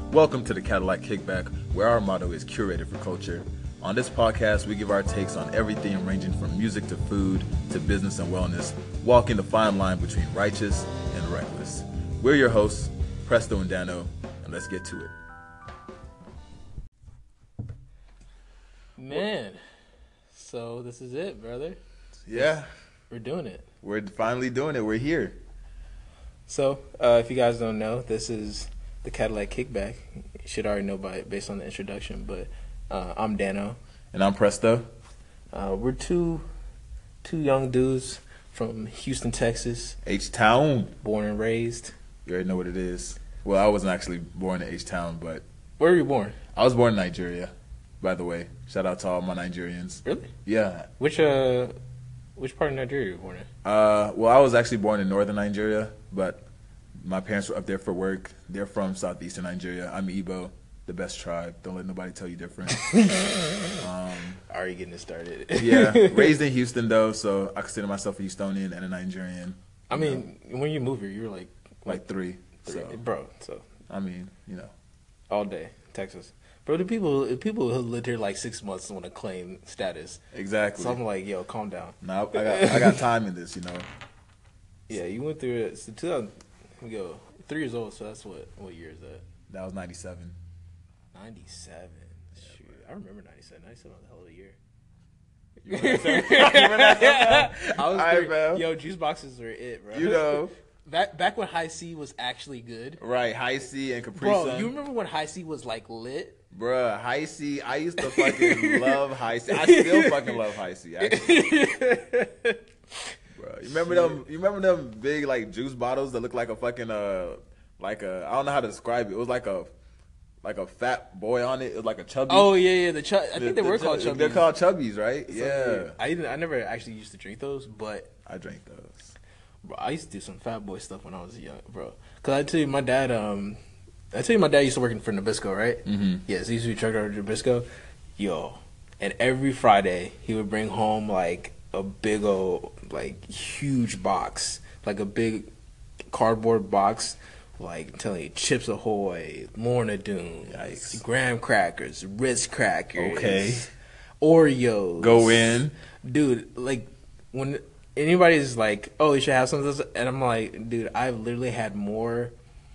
Welcome to the Cadillac Kickback, where our motto is curated for culture. On this podcast, we give our takes on everything ranging from music to food to business and wellness, walking the fine line between righteous and reckless. We're your hosts, Presto and Dano, and let's get to it. Man, so this is it, brother. Yeah. We're doing it. We're finally doing it. We're here. So, if you guys don't know, this is the Cadillac Kickback. You should already know based on the introduction, but I'm Dano. And I'm Presto. We're two young dudes from Houston, Texas. H-Town. Born and raised. You already know what it is. Well, I wasn't actually born in H-Town, but... Where were you born? I was born in Nigeria, by the way. Shout out to all my Nigerians. Really? Yeah. Which part of Nigeria were you born in? Well, I was actually born in northern Nigeria, but my parents were up there for work. They're from southeastern Nigeria. I'm Igbo, the best tribe. Don't let nobody tell you different. Already getting it started. Yeah, raised in Houston, though, so I consider myself a Houstonian and a Nigerian. I mean, when you moved here, you were like three. So, bro, so. I mean, you know. All day, Texas. Bro, the people who lived here like 6 months want to claim status. Exactly. So I'm like, yo, calm down. No, I got time in this, you know. Yeah, you went through it. So 2000, we go 3 years old. So that's what year is that? That was 97. 97. Yeah, shoot, I remember 97. 97 was a hell of a year. You remember that? I was Right, bro. Yo, juice boxes were it, bro. You know. Back when High C was actually good. Right, High C and Capri Bro, Sun. you remember when High C was like lit? Bruh, High C, I used to fucking love High C. I still fucking love High C, actually. Bruh, you remember them big like juice bottles that look like a fucking I don't know how to describe it. It was like a fat boy on it. It was like a chubby. Oh yeah, I think they were called chubbies. They're called chubbies, right? So, yeah. I never actually used to drink those, but I drank those. Bro, I used to do some fat boy stuff when I was young, bro. Cause I tell you, my dad used to work for Nabisco, right? Mm-hmm. Yes, he used to be truck driver at Nabisco. Yo, and every Friday he would bring home like a big old, like huge box, like a big cardboard box, like I'm telling you, Chips Ahoy, Lorna Doone, like graham crackers, Ritz crackers, Okay, Oreos. Go in, dude. Like when anybody's like, "Oh, you should have some of this," and I'm like, "Dude, I've literally had more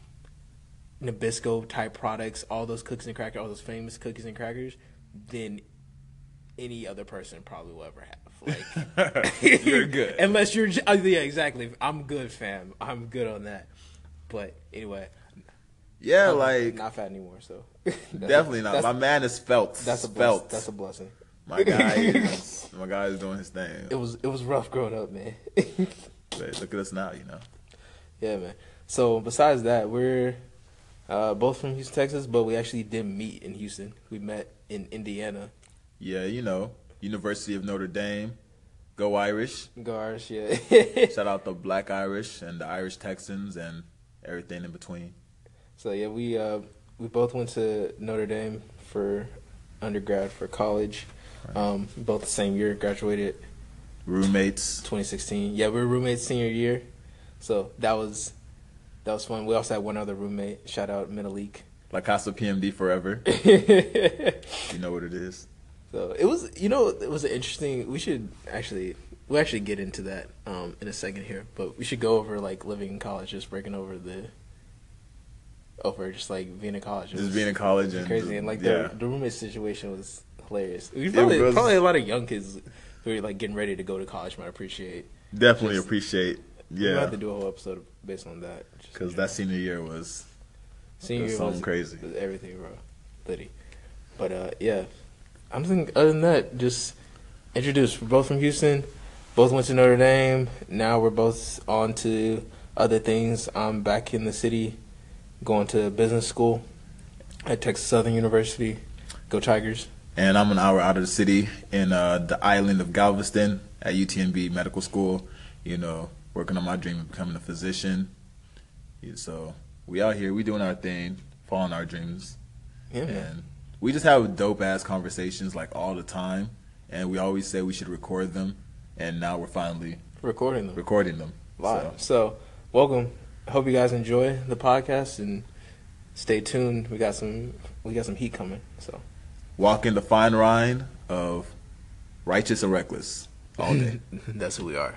Nabisco type products, all those cookies and crackers, all those famous cookies and crackers, than any other person probably will ever have." Like, you're good, unless you're. Yeah, exactly. I'm good, fam. I'm good on that. But anyway, yeah, I'm like not fat anymore, so definitely not. My man is felt. That's a blessing. My guy is doing his thing. It was rough growing up, man. But look at us now, you know. Yeah, man. So besides that, we're both from Houston, Texas, but we actually didn't meet in Houston. We met in Indiana. Yeah, you know, University of Notre Dame. Go Irish. Go Irish, yeah. Shout out the Black Irish and the Irish Texans and everything in between. So yeah, we both went to Notre Dame for undergrad, for college. Right. Both the same year, graduated. Roommates. 2016. Yeah, we were roommates senior year. So that was fun. We also had one other roommate. Shout out Menelik. La Casa PMD forever. You know what it is. So it was an interesting. We'll actually get into that in a second here, but we should go over like living in college, just breaking over just like being in college. Just being in college and crazy, and like yeah. the roommate situation was hilarious. Probably a lot of young kids who are like getting ready to go to college might appreciate. Definitely appreciate. Yeah, we'll have to do a whole episode based on that because that senior year was something crazy. Was everything, bro, Liddy. But yeah. I'm thinking, other than that, just introduced. We're both from Houston. Both went to Notre Dame. Now we're both on to other things. I'm back in the city, going to business school at Texas Southern University. Go Tigers. And I'm an hour out of the city in the island of Galveston at UTMB Medical School. You know, working on my dream of becoming a physician. Yeah, so we out here. We doing our thing, following our dreams. Yeah, man. And we just have dope-ass conversations, like, all the time. And we always say we should record them. And now we're finally recording them live. So welcome. I hope you guys enjoy the podcast. And stay tuned. We got some heat coming. So Walking the fine line of righteous and reckless all day. that's who we are.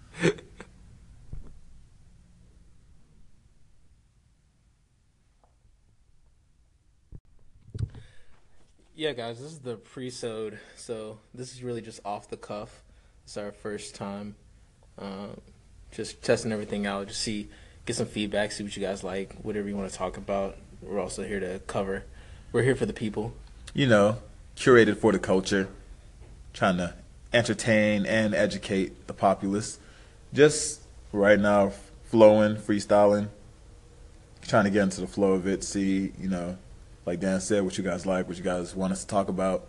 Yeah, guys, this is the pre-sode, so this is really just off the cuff. It's our first time, just testing everything out, just get some feedback, see what you guys like, whatever you want to talk about. We're also here to cover. We're here for the people. You know, curated for the culture, trying to entertain and educate the populace. Just right now, flowing, freestyling, trying to get into the flow of it, see, you know, like Dan said, what you guys like, what you guys want us to talk about.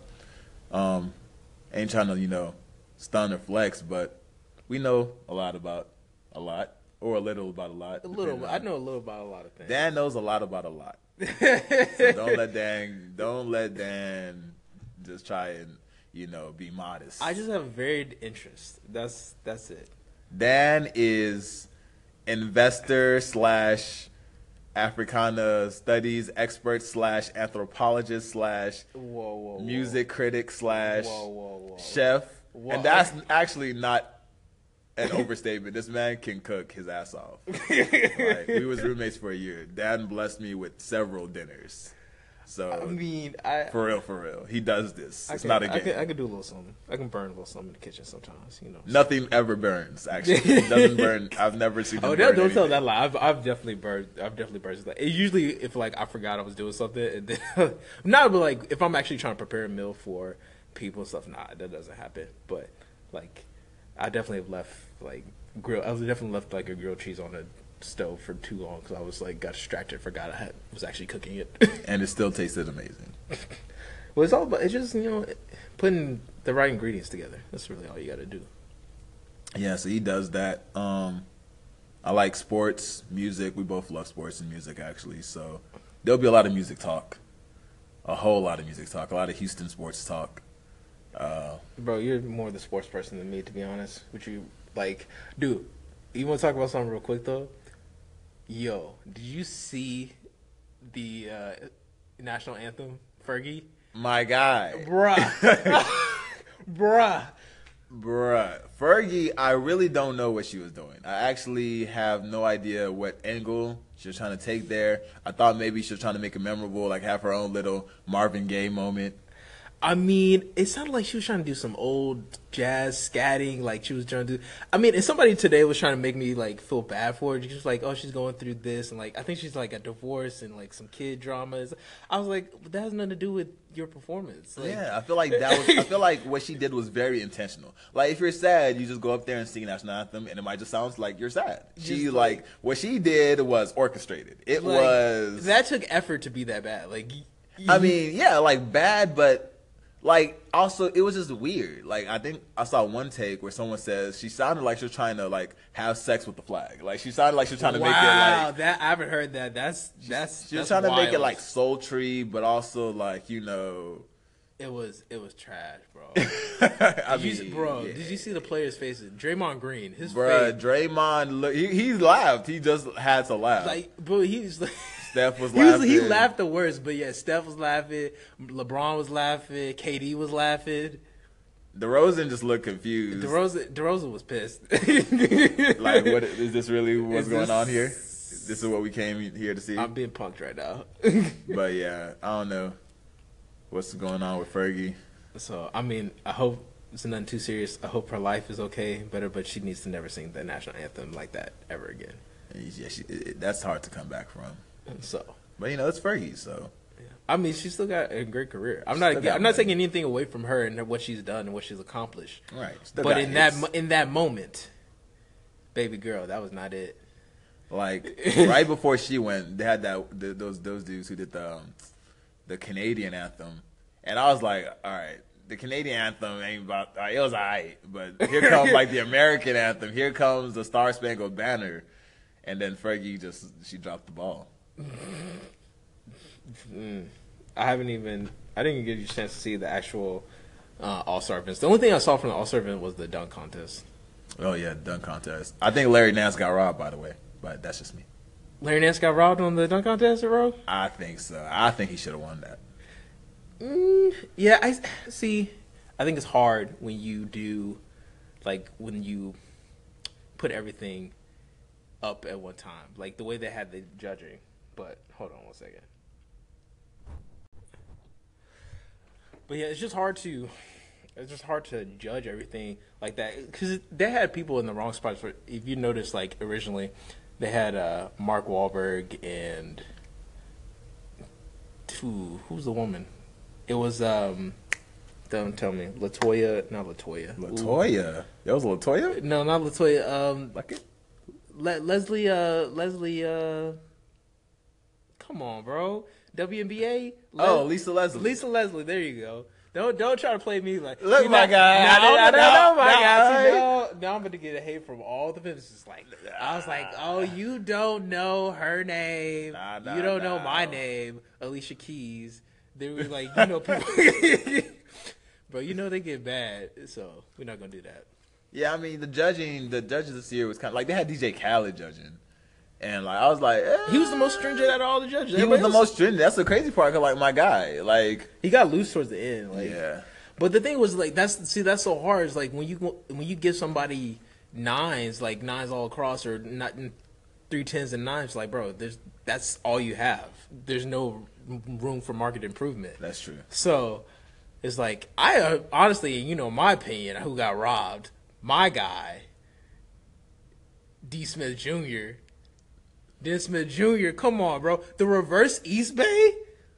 Ain't trying to, you know, stun or flex, but we know a lot about a lot, or a little about a lot. A little. I know a little about a lot of things. Dan knows a lot about a lot. So don't let Dan just try and, you know, be modest. I just have varied interest. That's it. Dan is investor / Africana studies expert / anthropologist / music critic / chef. Whoa. And that's actually not an overstatement. This man can cook his ass off. Like, we was roommates for a year. Dan blessed me with several dinners. So I mean, for real, he does this. It's not a game. I could do a little something. I can burn a little something in the kitchen sometimes. You know, nothing ever burns. Actually, it doesn't burn. I've never seen. Oh, don't tell that lie. I've definitely burned. Like, usually, if like I forgot I was doing something, and then not but like if I'm actually trying to prepare a meal for people and stuff, nah, that doesn't happen. But like, I definitely have left like like a grilled cheese on a stove for too long because I was like got distracted, forgot I was actually cooking it, and it still tasted amazing. Well, it's all about just, you know, putting the right ingredients together. That's really all you got to do. Yeah, so he does that. I like sports, music. We both love sports and music, actually. So there'll be a lot of music talk, a whole lot of music talk, a lot of Houston sports talk. Bro, you're more the sports person than me, to be honest. Would you like, dude? You want to talk about something real quick though? Yo, did you see the national anthem, Fergie? My guy. Bruh. Bruh. Fergie, I really don't know what she was doing. I actually have no idea what angle she was trying to take there. I thought maybe she was trying to make it memorable, like have her own little Marvin Gaye moment. I mean, it sounded like she was trying to do some old jazz scatting, like she was trying to do. I mean, and somebody today was trying to make me like feel bad for her. She was like, "Oh, she's going through this," and like I think she's like a divorce and like some kid dramas. I was like, that has nothing to do with your performance. Like, yeah, I feel like what she did was very intentional. Like if you're sad, you just go up there and sing national anthem, and it might just sound like you're sad. She like what she did was orchestrated. It like, was that took effort to be that bad. Like, I mean, yeah, like bad, but. Like, also, it was just weird. Like, I think I saw one take where someone says she sounded like she was trying to, like, have sex with the flag. Like, she sounded like she was trying to make it, like... that I haven't heard that. She was trying to make it, like, sultry, but also, like, you know... It was trash, bro. Did you see the players' faces? Draymond Green, his face... Draymond, he laughed. He just had to laugh. Like, bro, he was like... Steph was laughing. He laughed the worst, but yeah, Steph was laughing. LeBron was laughing. KD was laughing. DeRozan just looked confused. DeRozan was pissed. Like, what is this really what's going on here? This is what we came here to see? I'm being punked right now. But yeah, I don't know what's going on with Fergie. So, I mean, I hope it's nothing too serious. I hope her life is okay, but she needs to never sing the national anthem like that ever again. Yeah, that's hard to come back from. So, but you know, it's Fergie. So, yeah. I mean, she's still got a great career. I'm not taking anything away from her and what she's done and what she's accomplished. Right. But in that moment, baby girl, that was not it. Like right before she went, they had those dudes who did the Canadian anthem, and I was like, all right, the Canadian anthem ain't about. It was alright, but here comes like the American anthem. Here comes the Star Spangled Banner, and then Fergie she dropped the ball. I didn't even get you a chance to see the actual All-Star events. The only thing I saw from the All-Star event was the dunk contest. Oh yeah, dunk contest. I think Larry Nance got robbed, by the way, but that's just me. Larry Nance got robbed on the dunk contest, bro? I think so. I think he should have won that. Yeah, I see. I think it's hard when you do, like, when you put everything up at one time, like the way they had the judging. But hold on one second. But yeah, it's just hard to judge everything like that because they had people in the wrong spots. For if you notice, like originally, they had Mark Wahlberg and who's the woman? It was don't tell me Latoya, not Latoya. Latoya, that was Latoya. No, not Latoya. Like it. Leslie. Come on, bro. WNBA. Lisa Leslie. Lisa Leslie. There you go. Don't try to play me like look my guy. I don't know my guy. Now I'm gonna get a hate from all the businesses. Like I was like, oh, you don't know her name. You don't know my name, Alicia Keys. They were like, you know, people. Bro, you know they get bad, so we're not gonna do that. Yeah, I mean the judges this year was kind of like they had DJ Khaled judging, and like I was like, he was the most stringent out of all the judges. He was the most stringent. That's the crazy part. Cause like my guy, like he got loose towards the end. Like, yeah. But the thing was like that's so hard. It's like when you give somebody nines, like nines all across, or not 3 10s and 9s. Like, bro, that's all you have. There's no room for market improvement. That's true. So it's like I honestly, you know, my opinion, who got robbed. My guy, D. Smith Jr. Dennis Smith Jr. Come on, bro. The reverse East Bay?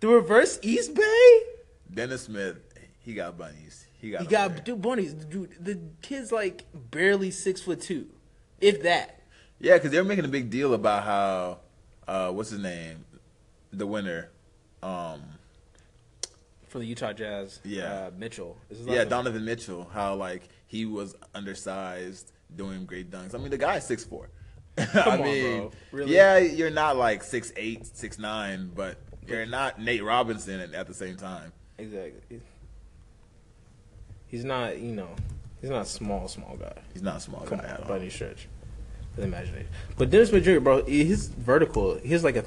Dennis Smith, he got bunnies. He got bunnies. Dude, the kid's like barely 6'2", if that. Yeah, because they were making a big deal about how, what's his name? The winner. For the Utah Jazz, Mitchell. Yeah, Donovan Mitchell. How like he was undersized, doing great dunks. I mean, the guy's 6'4". Come on, bro. Really? Yeah, you're not like 6'8", 6'9", but you're not Nate Robinson at the same time. Exactly. He's not, you know, he's not a small guy. He's not a small guy at all. By any stretch. With imagination. But Dennis Smith Jr., bro, his vertical, he's like a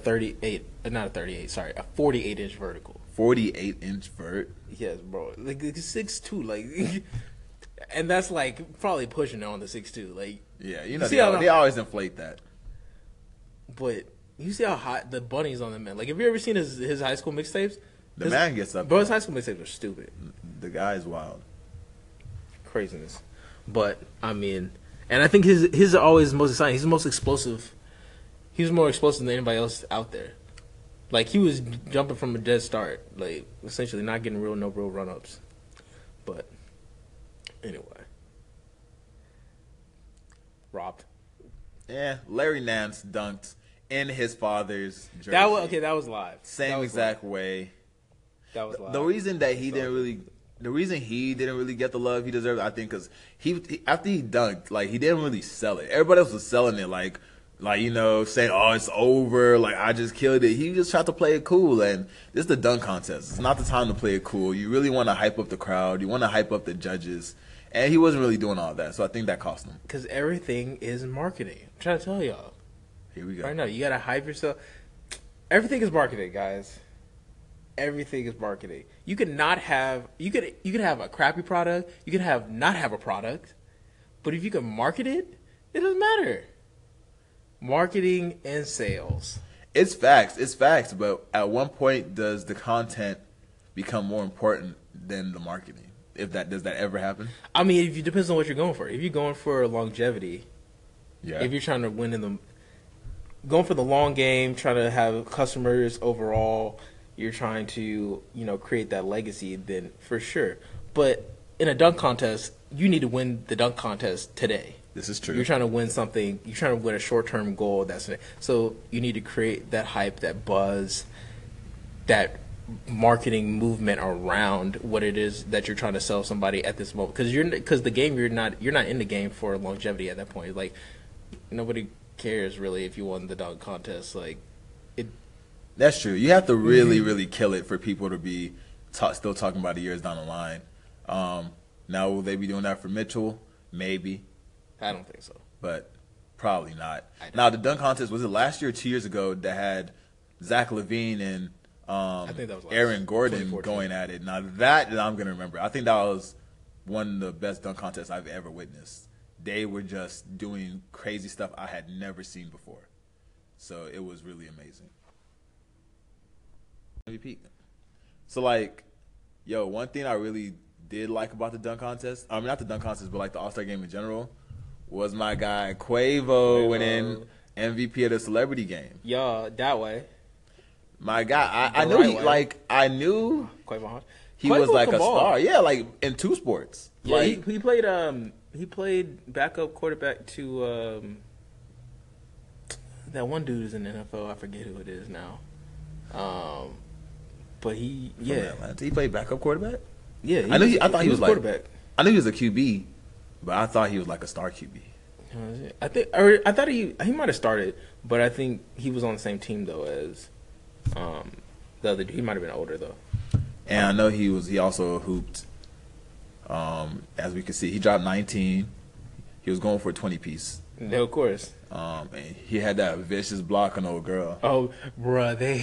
48-inch vertical. 48-inch vert? Yes, bro. Like 6'2", like, and that's like probably pushing on the 6'2". Like, yeah, you know, they always inflate that. But you see how hot the bunnies on the man. Like, have you ever seen his high school mixtapes? The man gets up. Bro, his high school mixtapes are stupid. The guy is wild. Craziness. But I mean, and I think his are always the most exciting. He's the most explosive. He was more explosive than anybody else out there. Like, he was jumping from a dead start, like, essentially not getting no real run-ups. But, anyway. Robbed. Yeah, Larry Nance dunked in his father's jersey. That was live. Same exact way. That was live. The reason that he didn't really get the love he deserved, I think, because he after he dunked, like, he didn't really sell it. Everybody else was selling it, like, you know, saying, oh, it's over, like, I just killed it. He just tried to play it cool, and this is the dunk contest. It's not the time to play it cool. You really want to hype up the crowd. You want to hype up the judges, and he wasn't really doing all that, so I think that cost him. Because everything is marketing. I'm trying to tell y'all. Here we go. Right now, you got to hype yourself. Everything is marketing, guys. Everything is marketing. You could not have, you could have a crappy product. You could not have a product. But if you can market it, it doesn't matter. Marketing and sales. It's facts. But at one point, does the content become more important than the marketing? Does that ever happen? I mean, it depends on what you're going for. If you're going for longevity, yeah. If you're trying to win going for the long game, trying to have customers overall, you're trying to, you know, create that legacy, then for sure. But in a dunk contest, you need to win the dunk contest today. This is true. You're trying to win something. You're trying to win a short-term goal. So you need to create that hype, that buzz, that marketing movement around what it is that you're trying to sell somebody at this moment. Because the game, you're not in the game for longevity at that point. Like, nobody cares really if you won the dunk contest. Like, it. That's true. You have to really, really kill it for people to be still talking about it years down the line. Now, will they be doing that for Mitchell? Maybe. I don't think so. But Probably not. Now the dunk contest, was it last year or 2 years ago, that had Zach LaVine and I think that was Aaron Gordon 2014. going at it. Now that I'm gonna remember. I think that was one of the best dunk contests I've ever witnessed. They were just doing crazy stuff I had never seen before. So it was really amazing. MVP. So like, yo, one thing I really did like about the dunk contest, I mean not the dunk contest, but like the All-Star game in general, was my guy Quavo winning MVP of the celebrity game. Yeah, that way. My guy, I The knew right he way. I knew Quavo. he was like can a ball. star. Yeah, like in two sports. Yeah, Like, he played backup quarterback to that one dude is in the NFL. I forget who it is now. But he from Atlanta. He played backup quarterback. yeah. I thought he was like quarterback. I knew he was a QB, but I thought he was like a star QB. I thought he might have started, but I think he was on the same team though as the other dude. He might have been older though. And I know he also hooped. As we can see, he dropped 19. He was going for a 20-piece. No, of course. And he had that vicious block on the old girl. Oh, bruh, they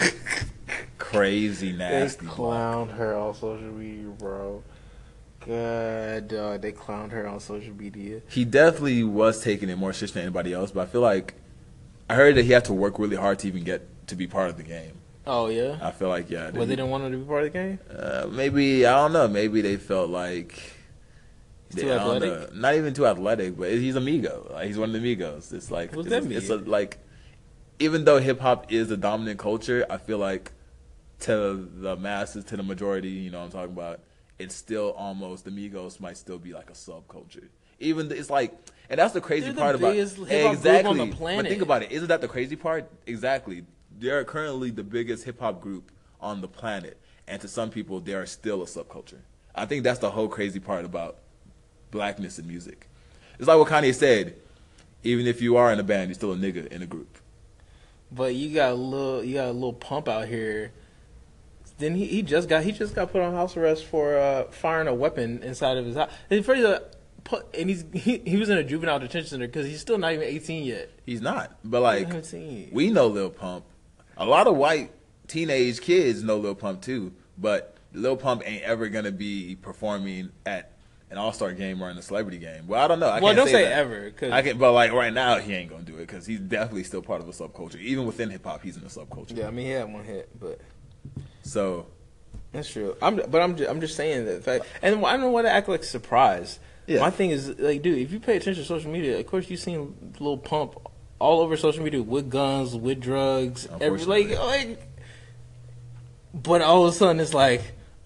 Crazy nasty block. clowned her on social media, bro. God, dog, they clowned her on social media. He definitely was taking it more serious than anybody else, but I feel like I heard that he had to work really hard to even get to be part of the game. Oh yeah. I feel like yeah. Well, they didn't want him to be part of the game. Maybe I don't know. Maybe they felt like He's too I don't athletic? know. Not even too athletic, but he's Amigo. Like, he's one of the Amigos. It's like What's it's, that it's mean? like even though hip hop is the dominant culture, I feel like to the masses, to the majority, you know what I'm talking about, it's still almost the Migos might still be like a subculture. Even it's like, and that's the crazy They're the part about biggest hip-hop group on the But planet. think about it. Isn't that the crazy part? Exactly. They're currently the biggest hip hop group on the planet, and to some people, they are still a subculture. I think that's the whole crazy part about blackness in music. It's like what Kanye said: even if you are in a band, you're still a nigga in a group. But you got a little pump out here. Then he just got put on house arrest for firing a weapon inside of his house. And he was in a juvenile detention center because he's still not even 18 yet. He's not, but like 17. we know Lil Pump. A lot of white teenage kids know Lil Pump too, but Lil Pump ain't ever gonna be performing at an all-star game or in a celebrity game. Well, I don't know. I can't Don't say that. ever. But like right now, he ain't gonna do it because he's definitely still part of a subculture. Even within hip hop, he's in a subculture. Yeah, I mean he had one hit, but So that's true. I'm just saying that fact, and I don't know why to act like surprised. Yeah. My thing is like, dude, if you pay attention to social media, of course you've seen Lil Pump all over social media with guns, with drugs, Unfortunately. like. But all of a sudden it's like,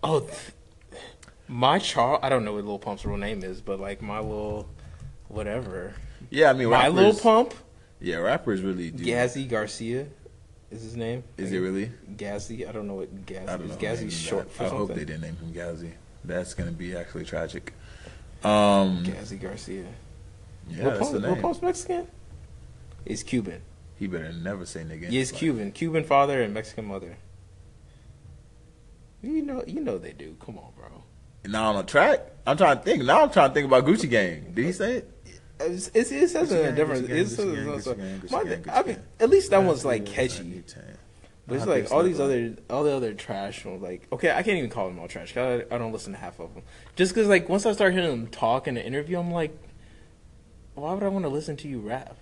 my Charles. I don't know what Lil Pump's real name is, but like my little whatever. yeah, I mean, My rappers, Lil Pump, Yeah, rappers really do. Gazzy Garcia, is his name. Is it really? Gazzy? I don't know what Gazzy I don't is. know. Gazzy's short for I something. hope they didn't name him Gazzy. That's gonna be actually tragic. Gazzy Garcia. Yeah, Lil that's Pump, the Lil name. Pump's Mexican? He's Cuban. He better never say nigga. Yeah, he's Cuban. Cuban father and Mexican mother. You know they do. Come on, bro. Now on a track, I'm trying to think. Now I'm trying to think about Gucci Gang. Did he say it? It says in a Gang, different. Gucci Gang, It says Gucci Gang, also- Gucci Gang, Gucci my- Gang, Gucci I mean, Gang. at least that one's like catchy. But it's How like big all Snoop these all the other trash ones. Like, okay, I can't even call them all trash. 'Cause I don't listen to half of them. Just because, like, once I start hearing them talk in an interview, I'm like, why would I want to listen to you rap?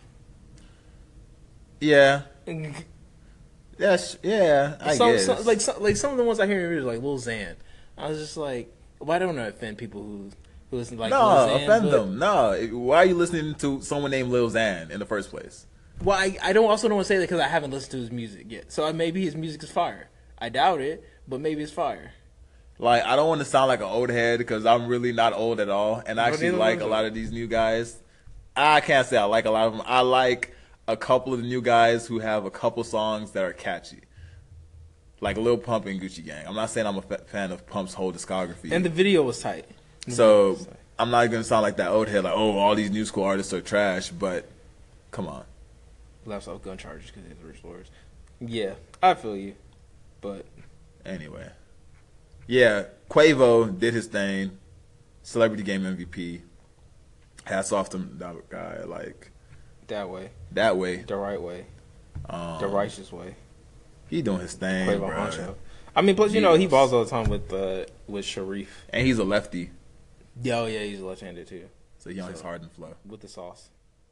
Yeah. Yes. Yeah. I guess. Some of the ones I hear in interviews, like Lil Xan. I was just like, why don't I offend people who listen like Lil No, Xan, offend but- them. No. Why are you listening to someone named Lil Xan in the first place? Well, I don't want to say that because I haven't listened to his music yet. So maybe his music is fire. I doubt it, but maybe it's fire. Like, I don't want to sound like an old head because I'm really not old at all, and I actually neither like was a I. lot of these new guys. I can't say I like a lot of them. I like a couple of the new guys who have a couple songs that are catchy, like Lil Pump and Gucci Gang. I'm not saying I'm a fan of Pump's whole discography, And the video was tight. so I'm not gonna sound like that old head, like, oh, all these new school artists are trash. But come on, Left off gun charges because they have rich lawyers. Yeah, I feel you, but anyway, yeah, Quavo did his thing, Celebrity Game MVP. Hats off to that guy, like. That way. That way. The right way. The righteous way. He doing his thing, Quavo bro. Honcho. I mean, plus, he balls all the time with Sharif. And he's a lefty. Yeah, he's left-handed too. So he on his Harden flow. With the sauce.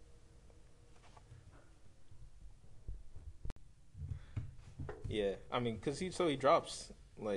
Yeah, I mean, because he drops,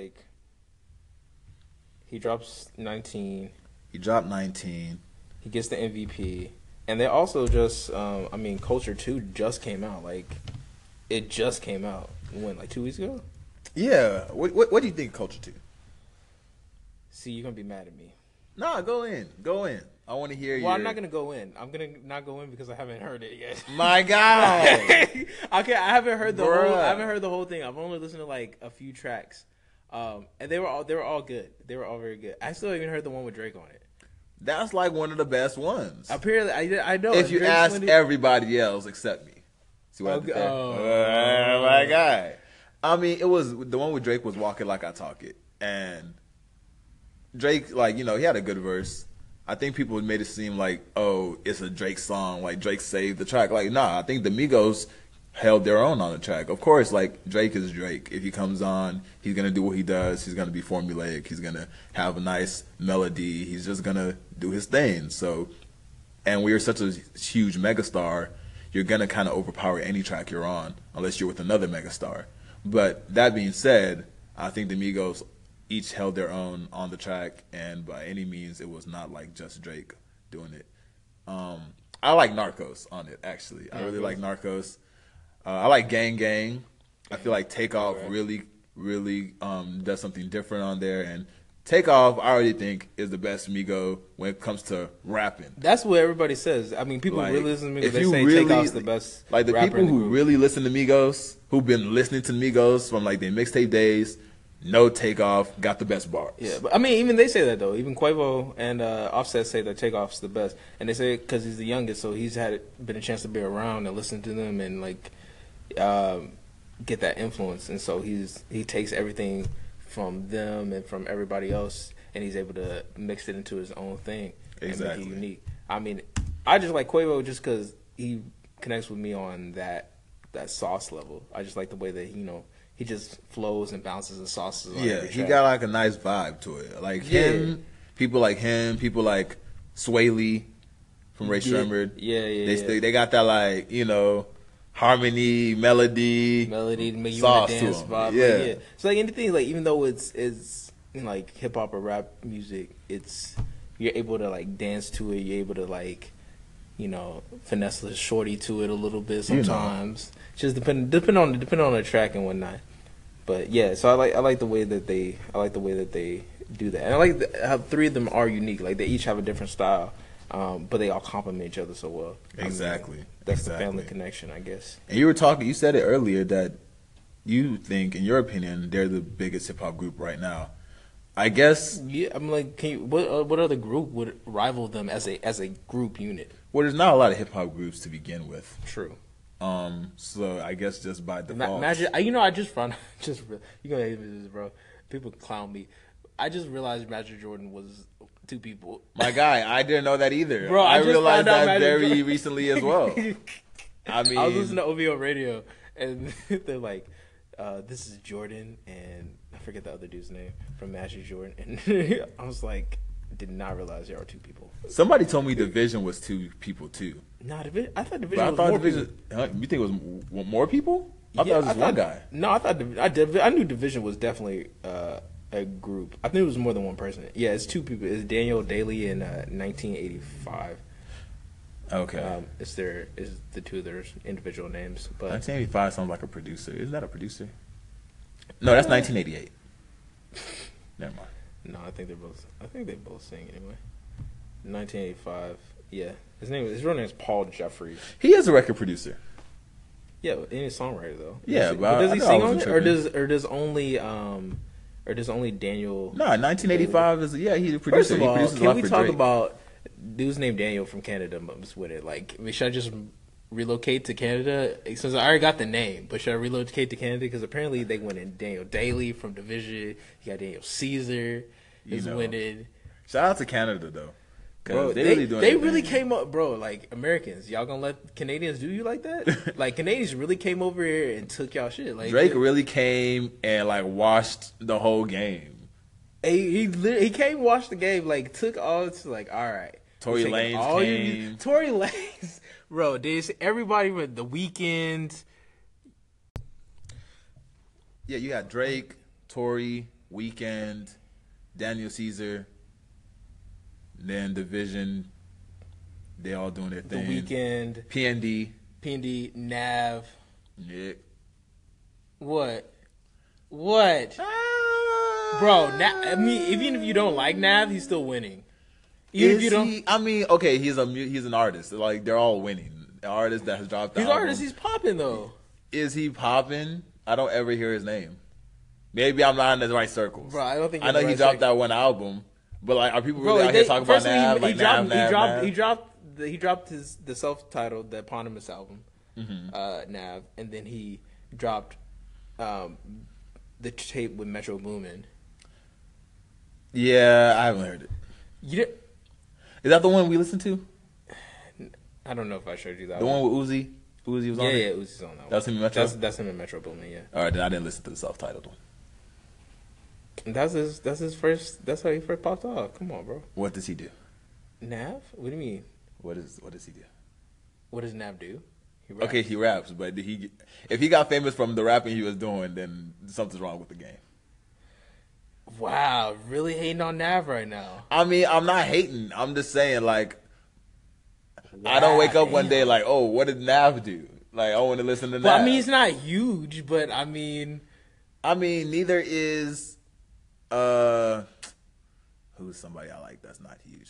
he drops 19. He dropped 19. He gets the MVP. And they also just, Culture 2 just came out. It just came out. When, 2 weeks ago? Yeah. What do you think of Culture 2? See, you're going to be mad at me. Nah, go in. Go in. I want to hear you. Well, I'm not going to go in. I'm going to not go in because I haven't heard it yet. My God. Okay, I haven't heard the whole thing. I've only listened to a few tracks. And they were all good. They were all very good. I still haven't heard the one with Drake on it. That's one of the best ones. Apparently, I know. If you ask everybody else except me. See what I did there? Oh, my God. I mean, it was the one with Drake was Walking Like I Talk It. And Drake, he had a good verse. I think people made it seem it's a Drake song, Drake saved the track. Nah, I think the Migos held their own on the track. Of course, Drake is Drake. If he comes on, he's going to do what he does. He's going to be formulaic. He's going to have a nice melody. He's just going to do his thing. So, and we are such a huge megastar, you're going to kind of overpower any track you're on, unless you're with another megastar. But that being said, I think the Migos each held their own on the track, and by any means, it was not just Drake doing it. I like Narcos on it, actually. I really like Narcos. I like Gang Gang. I feel like Takeoff really does something different on there. And Takeoff, I already think, is the best Migo when it comes to rapping. That's what everybody says. I mean, people really listen to Migos. They say Takeoff's the best the rapper people who really listen to Migos, who've been listening to Migos from their mixtape days, know Takeoff got the best bars. Yeah, but I mean, even they say that though. Even Quavo and Offset say that Takeoff's the best, and they say it because he's the youngest, so he's been a chance to be around and listen to them and get that influence, and so he takes everything from them and from everybody else, and he's able to mix it into his own thing and make it unique. I mean, I just like Quavo just because he connects with me on that sauce level. I just like the way that he just flows and bounces the sauces. On every he track. got a nice vibe to it. Him, people like him, people like Sway Lee from Ray Shremmerd. They got that harmony, melody to make you sauce want to dance to vibe. Yeah. So anything even though it's hip hop or rap music, you're able to dance to it. You're able to finesse the shorty to it a little bit sometimes. Just depend on the track and whatnot. But yeah, so I like the way that they do that, and I like how three of them are unique. They each have a different style. But they all complement each other so well. Exactly. That's the family connection, I guess. And you said it earlier that you think, in your opinion, they're the biggest hip hop group right now. I guess. Yeah, I'm what other group would rival them as a group unit? Well, there's not a lot of hip hop groups to begin with. True. So I guess just by default. Imagine, I just found you're gonna hate this, bro. People clown me. I just realized Magic Jordan was two people. My guy, I didn't know that either. Bro, I realized that Magic very Jordan. recently as well. I was listening to OVO radio, and they're like, this is Jordan, and I forget the other dude's name from Magic Jordan. And I was like, did not realize there are two people. Somebody told me Division was two people too. Nah, I thought Division was more people. You think it was more people? I thought it was just one guy. No, I knew Division was definitely a group. I think it was more than one person. Yeah, it's two people. It's Daniel Daly in 1985. Okay. Is the two of their individual names. But 1985 sounds like a producer. Isn't that a producer? No, that's 1988. Never mind. No, I think they both sing anyway. 1985. Yeah, his real name is Paul Jeffries. He is a record producer. Yeah, and he's a songwriter though. Yeah, but does he sing on it, or does only Daniel? No, 1985 is he's a producer. First of all, can we talk Drake. about dudes named Daniel from Canada with it? Should I just relocate to Canada since I already got the name? But should I relocate to Canada because apparently they went in Daniel Daly from Division. You got Daniel Caesar is winning. Shout out to Canada though. Bro, they really doing they their really thing. came up, bro. Like Americans, y'all gonna let Canadians do you like that? Like Canadians really came over here and took y'all shit. Like Drake really came and like washed the whole game. he came, watched the game, like took all. It's like all right. Tory Taking Lanez all came. Tory Lanez, bro. This everybody with the Weeknd. Yeah, you had Drake, Tory, Weeknd, Daniel Caesar, then Division. They all doing their The thing. Weeknd, PND. PND, Nav. Yeah. What? Bro, I mean, even if you don't like Nav, he's still winning. Even if you don't, I mean, okay, he's an artist. Like they're all winning. An artist that has dropped. he's the an album. artist. He's popping though. Is he popping? I don't ever hear his name. Maybe I'm not in the right circles. Bro, I don't think I you're know in the he right dropped circle. that one album, but like, are people Bro, really out here talking about firstly, Nav? he Like dropped Nav. he dropped the self-titled, the eponymous album, Nav, and then he dropped the tape with Metro Boomin. Yeah, I haven't heard it. You did, Is that the one we listened to? I don't know if I showed you that The one with Uzi? Uzi was on Yeah, it? Uzi's on that one. That was him in Metro? That's him in Metro Boomin, yeah. All right, then I didn't listen to the self-titled one. That's his first, that's how he first popped off. Come on, bro. What does he do? Nav? What do you mean? What does he do? What does Nav do? He raps. Okay, he raps, but if he got famous from the rapping he was doing, then something's wrong with the game. Wow, really hating on Nav right now. I mean, I'm not hating. I'm just saying, like, I don't wake up one day like, oh, what did Nav do? Like, I want to listen to Nav. Well, I mean, he's not huge, but I mean, neither is who's somebody I like that's not huge.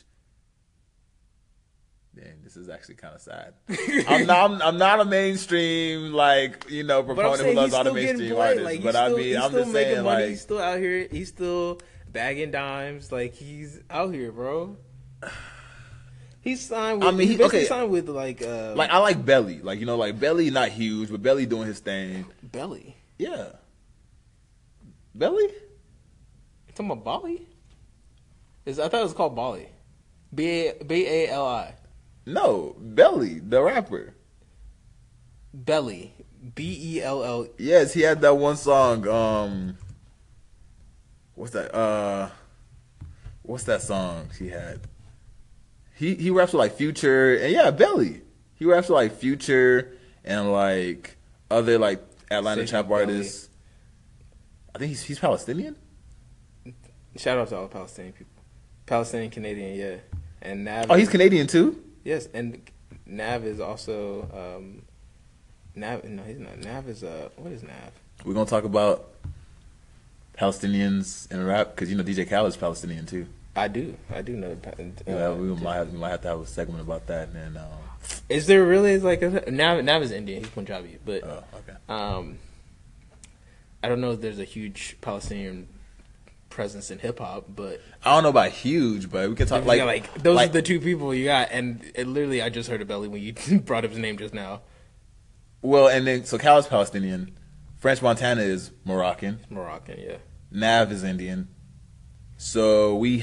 Dang, this is actually kind of sad. I'm not a mainstream proponent who loves all the mainstream artists. Like, but I mean, I'm just saying money. like He's still out here. He's still bagging dimes. Like he's out here, bro. He's signed with. He basically signed with like I like Belly. Like Belly not huge, but Belly doing his thing. Belly. Yeah. Belly? You talking about Bali? I thought it was called Bali. Bali. No, Belly, the rapper. Belly. Bell. Yes, he had that one song. What's that? What's that song he had? He raps with like Future and yeah, Belly. He raps with like Future and like other like Atlanta trap artists. I think he's Palestinian. Shout out to all Palestinian people. Palestinian, Canadian, yeah. And Nav. Oh, he's Canadian too? Yes, and Nav is also Nav. No, he's not. Nav is what is Nav? We're gonna talk about Palestinians in rap because DJ Khaled's Palestinian too. I do know. We might have to have a segment about that. And then, is there really like Nav is Indian? He's Punjabi, but okay. I don't know if there's a huge Palestinian presence in hip hop, but I don't know about huge, but we can talk those are the two people you got, and literally I just heard of Belly when you brought up his name just now. Well, and then so Khaled's Palestinian, French Montana is Moroccan, yeah. Nav is Indian. So we're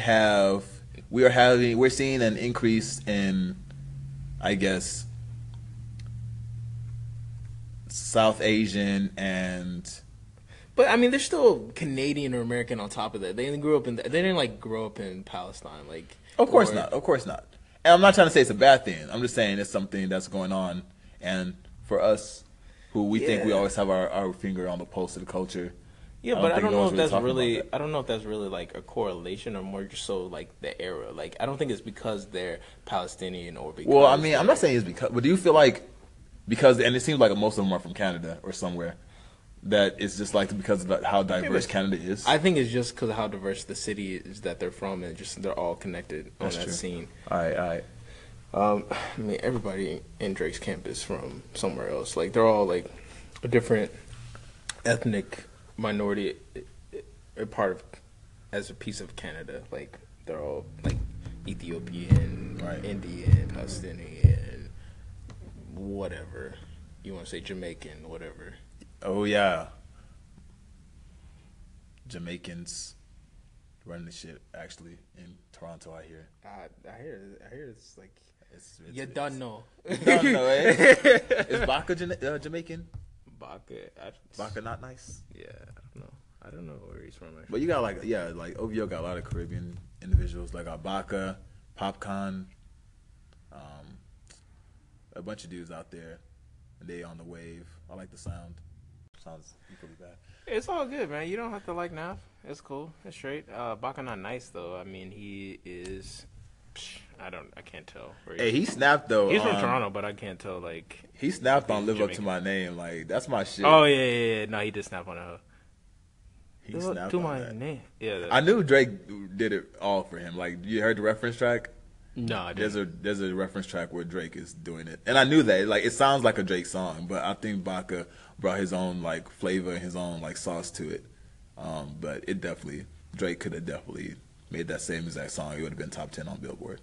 seeing an increase in, I guess, South Asian and. But I mean, they're still Canadian or American on top of that. They didn't grow up in Palestine, like. Of course not. And I'm not trying to say it's a bad thing. I'm just saying it's something that's going on, and for us, who we think we always have our finger on the pulse of the culture. Yeah, but I don't know if that's really. I don't know if that's really like a correlation or more just so like the era. Like I don't think it's because they're Palestinian or because. Well, I mean, I'm not saying it's because, but do you feel like because, and it seems like most of them are from Canada or somewhere, that it's just like because of how diverse Canada is? I think it's just because of how diverse the city is that they're from, and just they're all connected on that scene. All right. I mean, everybody in Drake's camp is from somewhere else. Like they're all like a different ethnic minority, a part of as a piece of Canada. Like they're all like Ethiopian, Indian, Palestinian, whatever you want to say, Jamaican, whatever. Oh yeah, Jamaicans. running the shit actually in Toronto. I hear. I hear it's like It's you don't know. Done though, eh? Is Baca Jamaican? Baca not nice. Yeah, I don't know where he's from actually. But you got like OVO got a lot of Caribbean individuals like Baca, Popcon, a bunch of dudes out there, and they on the wave. I like the sound. Sounds equally bad. It's all good, man. You don't have to like Nav. It's cool. It's straight. Baca not nice though. I mean, he is. I can't tell. Hey, he snapped though. He's from Toronto, but I can't tell. Like he snapped on "Live Jamaican. Up to My Name." Like that's my shit. Oh yeah. No, he did snap on that. He snapped to on my that. name. Yeah. I knew Drake did it all for him. Like you heard the reference track. No, I didn't. There's a reference track where Drake is doing it, and I knew that. Like it sounds like a Drake song, but I think Baca brought his own like flavor and his own like sauce to it. But it definitely Drake could have definitely made that same exact song. It would have been top 10 on Billboard.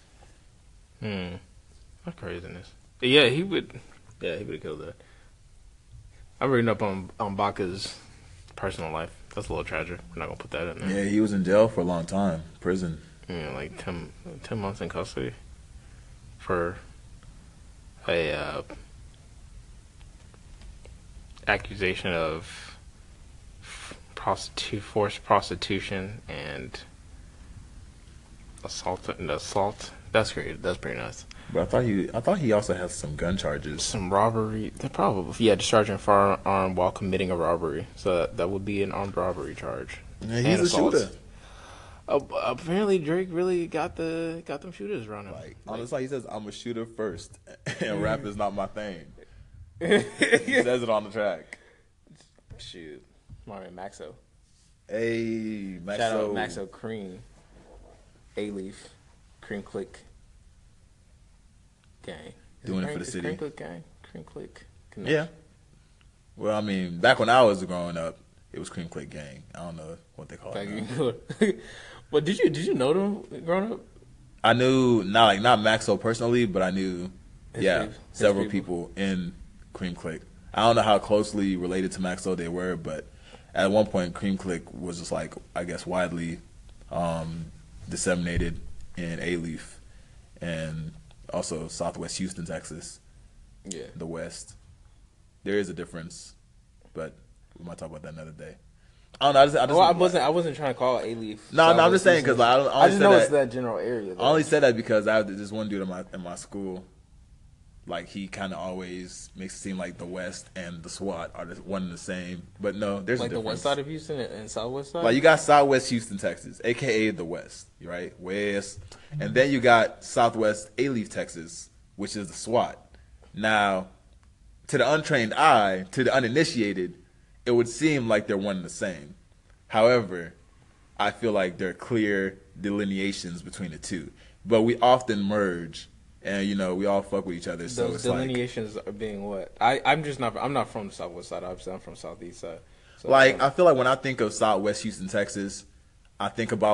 What craziness. Yeah, he would. Yeah, he would have killed that. I'm reading up on Baca's personal life. That's a little tragic. We're not gonna put that in there. Yeah, he was in jail for a long time, prison. Yeah, like 10 months in custody for a accusation of forced prostitution and assault. That's great. That's pretty nice. But I thought he also has some gun charges. Some robbery. Probably discharging firearm while committing a robbery. So that would be an armed robbery charge. Yeah, he's a shooter. Apparently Drake really got them shooters running. Like on the song, he says, "I'm a shooter first, and rap is not my thing." He says it on the track. Shoot, Mario Maxo. Hey, Maxo. Shout out Maxo Cream, A-Leaf, Cream Click Gang. Doing it for the city. Cream Click Gang, Cream Click. Yeah. Well, I mean, back when I was growing up, it was Cream Click Gang. I don't know what they call it now. But did you know them growing up? I knew not Maxo personally, but I knew several people in Cream Click. I don't know how closely related to Maxo they were, but at one point Cream Click was just like, I guess, widely disseminated in A-Leaf and also Southwest Houston, Texas. Yeah. The West. There is a difference, but we might talk about that another day. I don't know. I wasn't trying to call it A-Leaf. No, I'm just saying because I just know it's that general area. I only said that because I have this one dude in my school. Like he kind of always makes it seem like the West and the SWAT are one and the same, but no, there's like a difference. The west side of Houston and southwest side. Like you got Southwest Houston, Texas, aka the West, right? West, and then you got Southwest A-Leaf, Texas, which is the SWAT. Now, to the untrained eye, to the uninitiated, it would seem like they're one and the same. However, I feel like there are clear delineations between the two, but we often merge. And we all fuck with each other. So those it's delineations are being what? I'm not from the southwest side. Obviously, I'm from southeast side. So I feel like when I think of Southwest Houston, Texas, I think about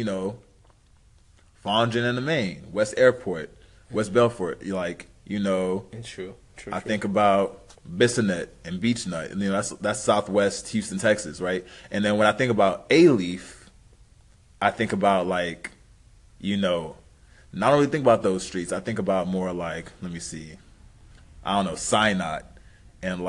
Fondren and the Main, West Airport, West Belfort. It's true. I think about Bissonnet and Beach Nut, and that's Southwest Houston, Texas, right? And then when I think about A-Leaf, I think about not really think about those streets. I think about more let me see, I don't know, Sinot and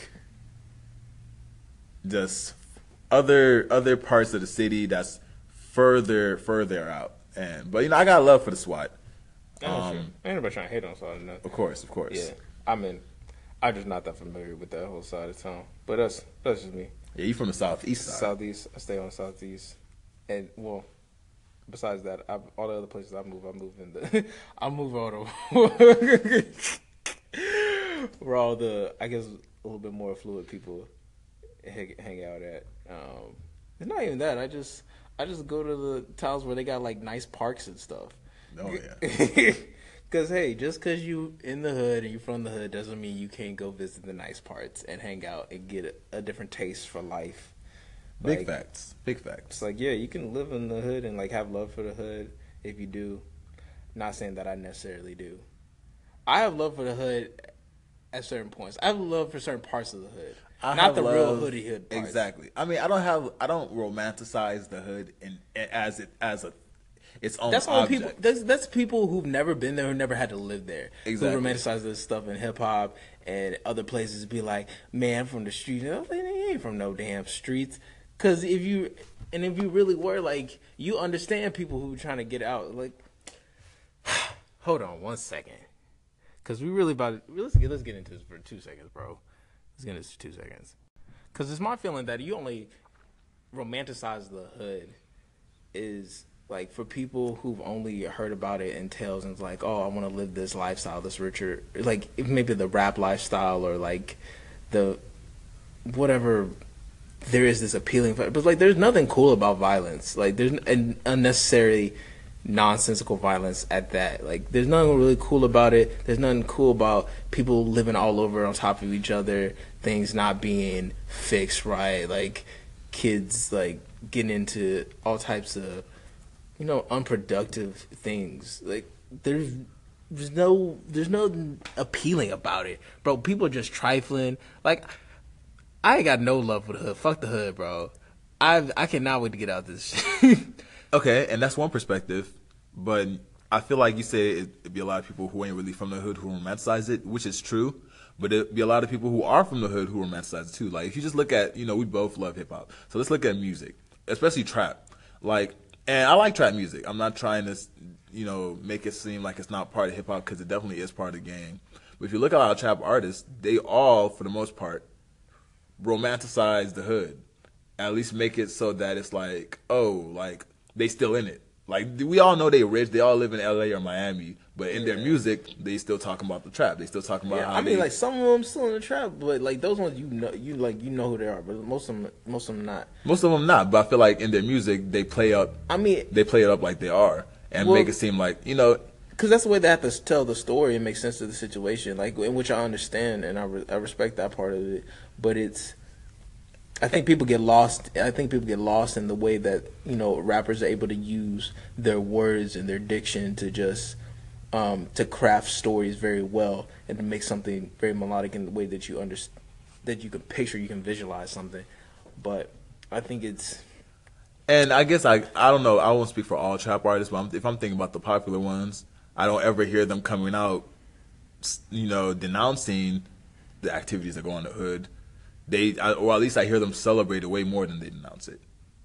just other parts of the city that's further out. But I got love for the SWAT. Ain't nobody trying to hate on SWAT or nothing. Of course. Yeah, I'm just not that familiar with that whole side of town. But that's just me. Yeah, you from the southeast side. Southeast. I stay on southeast, and besides that, all the other places I move I move all the where all the, I guess, a little bit more affluent people hang out at. It's not even that. I just go to the towns where they got nice parks and stuff. Oh yeah. Because hey, just because you in the hood and you from the hood doesn't mean you can't go visit the nice parts and hang out and get a different taste for life. Big facts. It's you can live in the hood and have love for the hood if you do. Not saying that I necessarily do. I have love for the hood at certain points. I have love for certain parts of the hood. not the real hoodie hood parts. Exactly. I mean, I don't romanticize the hood as its own That's all object. people. That's people who've never been there, who never had to live there. Exactly. Who romanticize this stuff in hip hop and other places. Be like, man, I'm from the streets. No, they ain't from no damn streets. Because if you really were, like, you understand people who are trying to get out. Like, hold on 1 second, because let's get into this for 2 seconds, bro. Let's get into this for 2 seconds. Because it's my feeling that you only romanticize the hood is like for people who've only heard about it in tales and it's like, oh, I want to live this lifestyle, this richer, like maybe the rap lifestyle or like the whatever. There is this appealing, but like there's nothing cool about violence. Like there's an unnecessary, nonsensical violence at that. Like there's nothing really cool about it. There's nothing cool about people living all over on top of each other, things not being fixed right, like kids like getting into all types of, you know, unproductive things. Like there's no appealing about it, bro. People are just trifling. Like I ain't got no love for the hood. Fuck the hood, bro. I cannot wait to get out this shit. Okay, and that's one perspective, but I feel like you say it'd be a lot of people who ain't really from the hood who romanticize it, which is true, but it'd be a lot of people who are from the hood who romanticize it too. Like, if you just look at, you know, we both love hip-hop, so let's look at music, especially trap. Like, and I like trap music. I'm not trying to, you know, make it seem like it's not part of hip-hop, because it definitely is part of the game. But if you look at our trap artists, they all, for the most part, romanticize the hood. At least make it so that it's like, oh, like, they still in it. Like, we all know they rich. They all live in L.A. or Miami. But in their music, they still talking about the trap. They still talking about how I mean, like, some of them still in the trap, but, like, those ones, you know who they are. But most of them not. Most of them not. But I feel like in their music, they play it up like they are. And make it seem like, you know. Because that's the way they have to tell the story and make sense of the situation, like, in which I understand, and I respect that part of it. But I think people get lost. I think people get lost in the way that, you know, rappers are able to use their words and their diction to just to craft stories very well and to make something very melodic in the way that you understand, that you can picture, you can visualize something. But I think it's. And I guess I don't know. I won't speak for all trap artists, but if I'm thinking about the popular ones, I don't ever hear them coming out, you know, denouncing the activities that go on in the hood. Or at least I hear them celebrate it way more than they denounce it.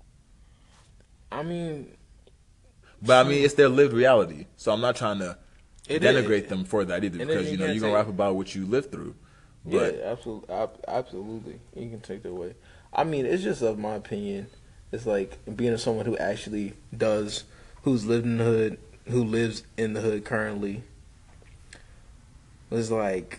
I mean, it's their lived reality. So I'm not trying to denigrate them for that either, because you know you're gonna rap about what you lived through. But yeah, absolutely. You can take that away. I mean, it's just of my opinion. It's like being someone who actually who's lived in the hood, who lives in the hood currently. It's like,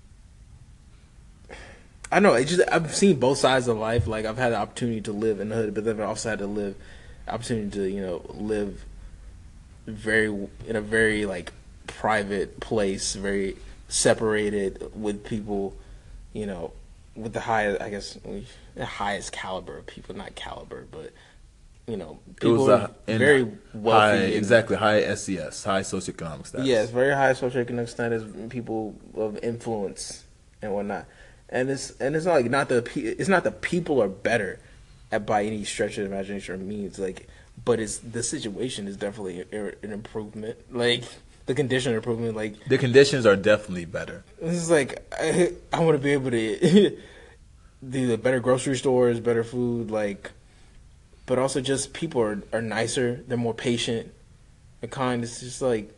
I know. I've seen both sides of life. Like, I've had the opportunity to live in the hood, but then I've also had the opportunity to, you know, live in a very like private place, very separated with people, you know, with the highest caliber of people, not caliber, but, you know, people very wealthy. High SES, high socioeconomic status. Yes, very high socioeconomic status, people of influence and whatnot. And it's not the people are better by any stretch of the imagination or means, like, but the situation is definitely an improvement, like the condition improvement, like the conditions are definitely better. This is like I want to be able to do the better grocery stores, better food, like, but also just people are nicer, they're more patient, they're kind. It's just like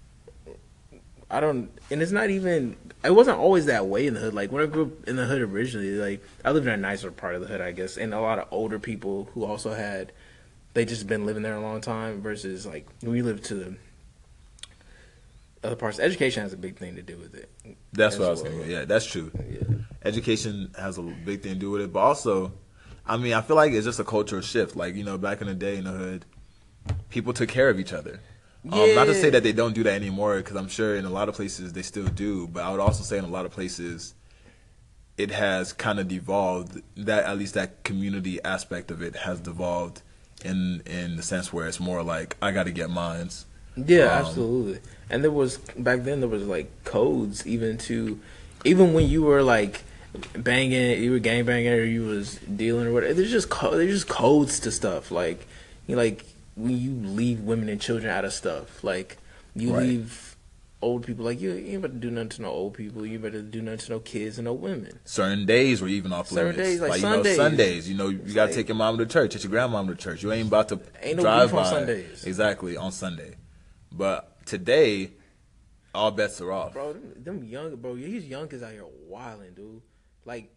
and it's not even. It wasn't always that way in the hood. Like, when I grew up in the hood originally, like, I lived in a nicer part of the hood, I guess, and a lot of older people who also they just been living there a long time, versus, like, we lived to the other parts. Education has a big thing to do with it. That's what I was going to go. Yeah, that's true. Yeah. Education has a big thing to do with it, but also, I mean, I feel like it's just a cultural shift. Like, you know, back in the day in the hood, people took care of each other. Not to say that they don't do that anymore, because I'm sure in a lot of places they still do, but I would also say in a lot of places it has kind of devolved, that at least that community aspect of it has devolved in the sense where it's more like, I got to get mines. Yeah, absolutely. And back then there was like codes even when you were like banging, you were gang banging, or you was dealing or whatever. There's just codes to stuff. Like when you leave women and children out of stuff, like you Right. leave old people, like you ain't about to do nothing to no old people. You better do nothing to no kids and no women. Certain days were even off Certain limits. days, like you know, Sundays. Sundays. You know, you gotta like- take your mom to church, take your grandmom to church. You ain't about to Ain't no drive beef on by Sundays. exactly on Sunday. But today, all bets are off. Bro, them young, bro, these young kids out here wilding, dude. Like,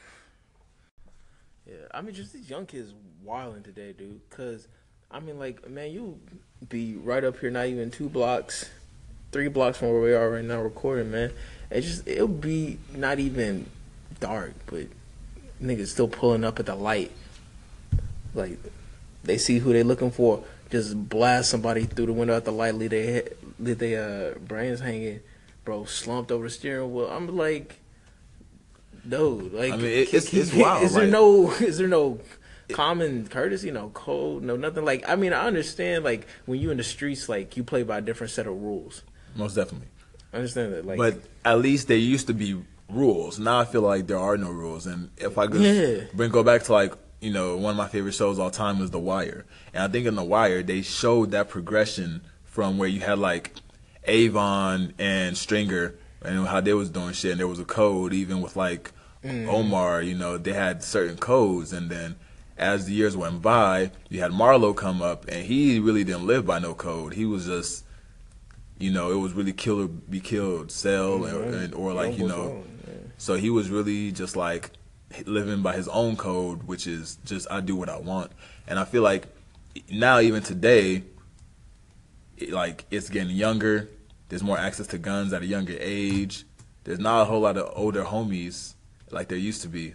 yeah, I mean, just these young kids wilding today, dude. Cause, I mean, like, man, you be right up here, not even 2 blocks, 3 blocks from where we are right now recording, man. It'll be not even dark, but niggas still pulling up at the light. Like, they see who they looking for, just blast somebody through the window at the light, leave their brains hanging, bro, slumped over the steering wheel. I'm like, dude, like, I mean, it's wild. Is there no common courtesy, no code, no nothing? Like, I mean, I understand, like, when you in the streets, like, you play by a different set of rules. Most definitely. I understand that, like, But at least there used to be rules. Now I feel like there are no rules. And if I could go back to, like, you know, one of my favorite shows of all time is The Wire. And I think in The Wire, they showed that progression from where you had, like, Avon and Stringer and how they was doing shit. And there was a code, even with, like, Omar, you know, they had certain codes. And then as the years went by, you had Marlo come up, and he really didn't live by no code. He was just, you know, it was really kill or be killed, sell, or like, you know. So he was really just like living by his own code, which is just, I do what I want. And I feel like now, even today, like, it's getting younger. There's more access to guns at a younger age. There's not a whole lot of older homies like there used to be.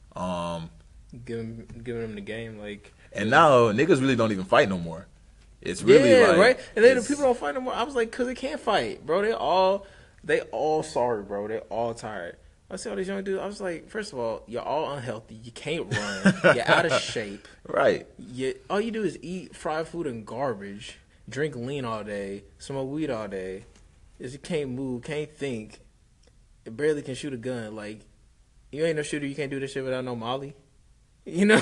giving them the game, like. And now niggas really don't even fight no more. It's really like, right. And then the people don't fight no more. I was like, cause they can't fight, bro. They all sorry, bro. They all tired. I see all these young dudes. I was like, first of all, you're all unhealthy. You can't run. You're out of shape. Right. All you do is eat fried food and garbage, drink lean all day, smoke weed all day. You can't move, can't think, you barely can shoot a gun. Like, you ain't no shooter. You can't do this shit without no Molly. You know.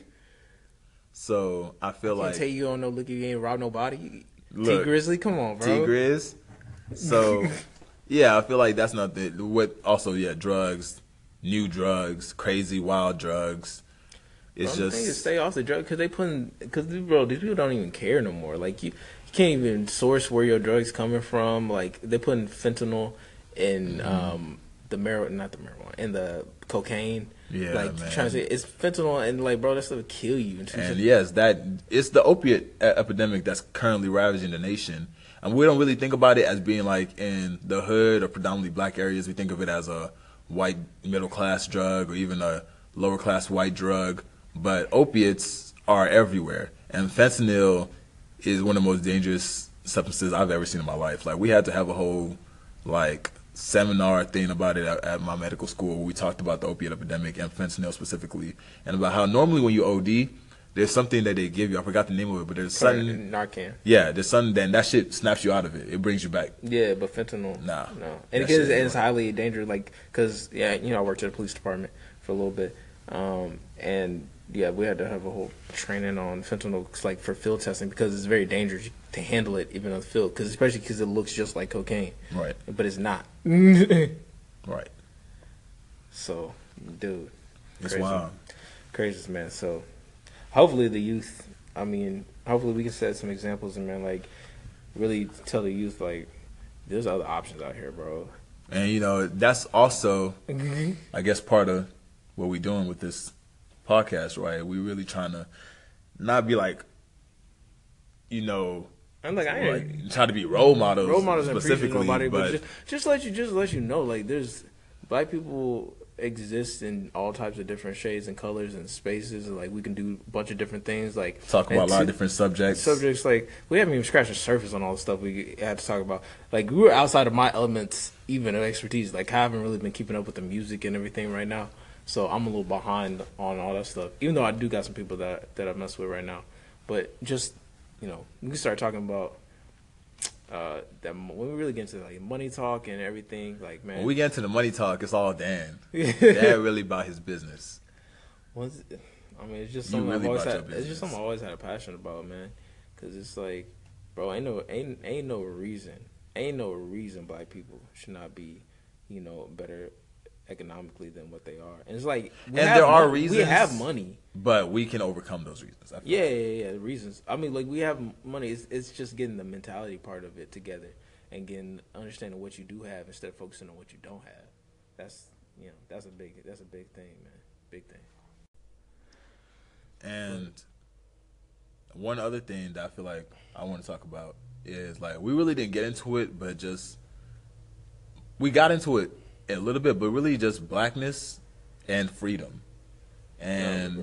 So I feel Can't like tell you don't know. Look, you ain't robbed nobody. Look, T Grizzly, come on, bro. T Grizz. So yeah, I feel like that's not the what. Also, yeah, drugs, new drugs, crazy wild drugs. It's The thing is, stay off the drug because bro, these people don't even care no more. Like you can't even source where your drugs coming from. Like they putting fentanyl in the not the marijuana, in the cocaine. Yeah, like man. trying to say it's fentanyl and like, bro, that stuff will kill you. And yes, it's the opiate epidemic that's currently ravaging the nation. And we don't really think about it as being like in the hood or predominantly black areas. We think of it as a white middle class drug or even a lower class white drug. But opiates are everywhere. And fentanyl is one of the most dangerous substances I've ever seen in my life. Like, we had to have a whole like seminar thing about it at my medical school where we talked about the opiate epidemic and fentanyl specifically, and about how normally when you OD, there's something that they give you. I forgot the name of it, but there's something. Narcan. Yeah, there's something. Then that shit snaps you out of it. It brings you back. Yeah, but fentanyl. Nah. No. And it's highly dangerous. Like, cause I worked at the police department for a little bit, and yeah, we had to have a whole training on fentanyl, like for field testing, because it's very dangerous to handle it even on the field, especially because it looks just like cocaine. Right. But it's not. Right. So, dude, It's crazy. wild. Crazy, man. So, hopefully the youth. I mean, hopefully we can set some examples and, man, like, really tell the youth, like, there's other options out here, bro. And you know, that's also, I guess, part of what we're doing with this podcast, right? We really trying to not be like, you know, I'm like, I ain't try to be role models and specifically, preaching nobody, but just let you know, like, there's black people exist in all types of different shades and colors and spaces, and like we can do a bunch of different things, like talk about a lot of different subjects. Like, we haven't even scratched the surface on all the stuff we had to talk about. Like, we were outside of my elements, even of expertise. Like, I haven't really been keeping up with the music and everything right now, so I'm a little behind on all that stuff. Even though I do got some people that I mess with right now, but just, you know, we can start talking about that when we really get into like money talk and everything, like man, When we get into the money talk, it's all Dan. Dan really about his business. I mean, it's just You something really I've always about had. your It's just business. something I always had a passion about, man. Cause it's like, bro, ain't no reason black people should not be, better economically than what they are. And it's like, there are We reasons. have money. But we can overcome those reasons. I feel Yeah, like. the reasons. I mean, like we have money. It's just getting the mentality part of it together and getting understanding what you do have instead of focusing on what you don't have. That's that's a big thing, man. Big thing. And one other thing that I feel like I want to talk about is like we really didn't get into it, but just we got into it a little bit, but really just blackness and freedom and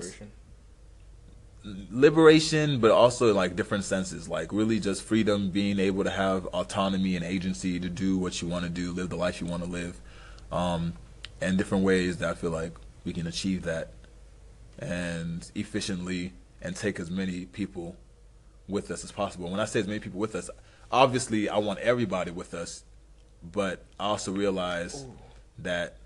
liberation, but also like different senses, like really just freedom, being able to have autonomy and agency to do what you want to do, live the life you want to live, and different ways that I feel like we can achieve that and efficiently and take as many people with us as possible. When I say as many people with us, obviously I want everybody with us, but I also realize that,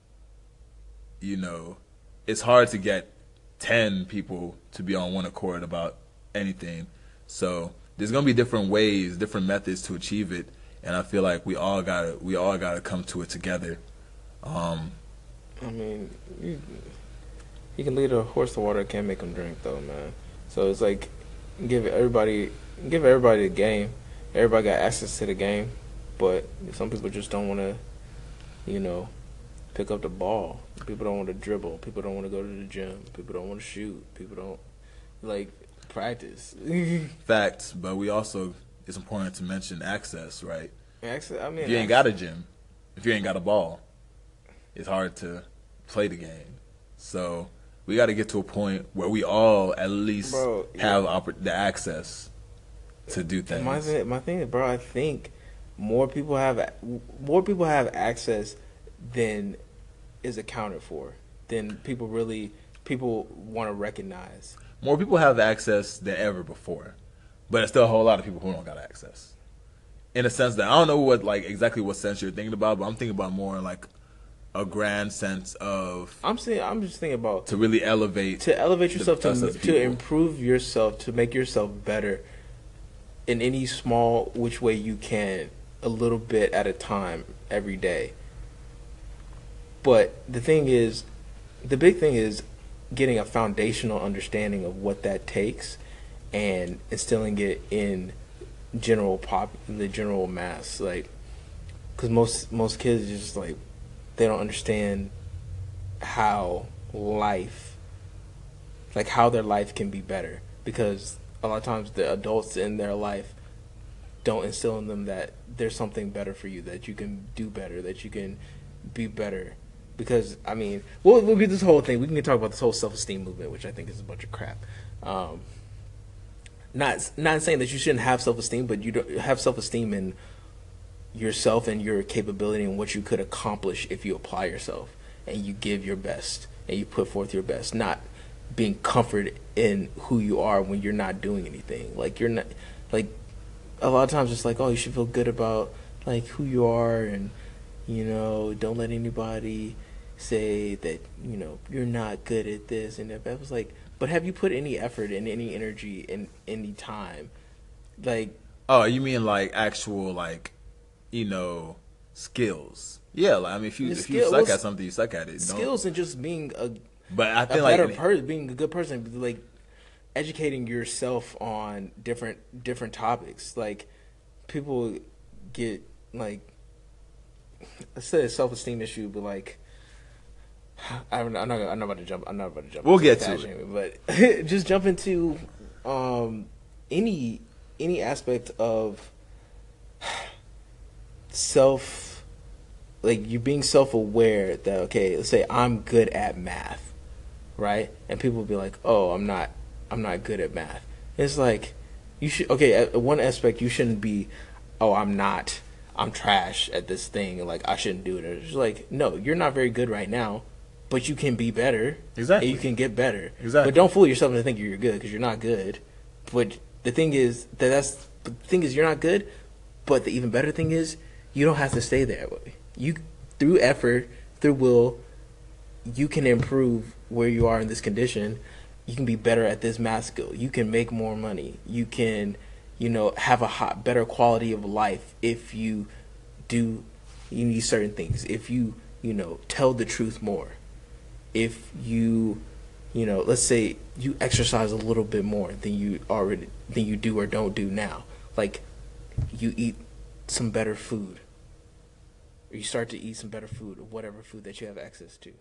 it's hard to get 10 people to be on one accord about anything. So there's gonna be different ways, different methods to achieve it, and I feel like we all gotta come to it together. I mean, you can lead a horse to water, can't make him drink, though, man. So it's like give everybody the game. Everybody got access to the game, but some people just don't want to, pick up the ball. People don't want to dribble. People don't want to go to the gym. People don't want to shoot. People don't like practice. Facts, but it's important to mention access, right? I mean, If you ain't got a gym, if you ain't got a ball, it's hard to play the game. So we got to get to a point where we all at least have the access to do things. My thing is, bro, I think more people have access than is accounted for, than people want to recognize. More people have access than ever before, but there's still a whole lot of people who don't got access. In a sense that I don't know exactly what sense you're thinking about, but I'm thinking about more like a grand sense of. I'm just thinking about to really elevate yourself, us as to people. improve yourself, to make yourself better in any small which way you can, a little bit at a time, every day. But the big thing is getting a foundational understanding of what that takes and instilling it in the general mass, like, because most kids are just like, they don't understand how their life can be better, because a lot of times the adults in their life don't instill in them that there's something better for you, that you can do better, that you can be better. Because, I mean, we'll get this whole thing. We can talk about this whole self-esteem movement, which I think is a bunch of crap. Not saying that you shouldn't have self-esteem, but you don't have self-esteem in yourself and your capability and what you could accomplish if you apply yourself and you give your best and you put forth your best, not being comforted in who you are when you're not doing anything. Like, you're not, like, a lot of times it's like, oh, you should feel good about, like, who you are, and, don't let anybody say that, you're not good at this and that. I was like, but have you put any effort and any energy in any time? Like, oh, you mean like actual, like, skills? Yeah, like, I mean, if you suck at something, you suck at it. Skills and just being but I feel being a good person, like educating yourself on different topics. Like, people get, like, let's say a self-esteem issue, but like, I'm not about to jump. We'll get to it, but just jump into any aspect of self, like, you being self-aware that, okay, let's say I'm good at math, right? And people will be like, oh, I'm not good at math. It's like, you should, okay, at one aspect you shouldn't be, oh, I'm trash at this thing, and like, I shouldn't do it. It's like, no, you're not very good right now, but you can be better. Exactly. And you can get better. Exactly. But don't fool yourself into thinking you're good, because you're not good. But the thing is you're not good, But the even better thing is, you don't have to stay that way. You, through effort, through will, you can improve where you are in this condition. You can be better at this math skill. You can make more money. You can, have a better quality of life if you do certain things. If you, tell the truth more. If you, let's say you exercise a little bit more than you do or don't do now. Like, you eat some better food, or you start to eat some better food, or whatever food that you have access to.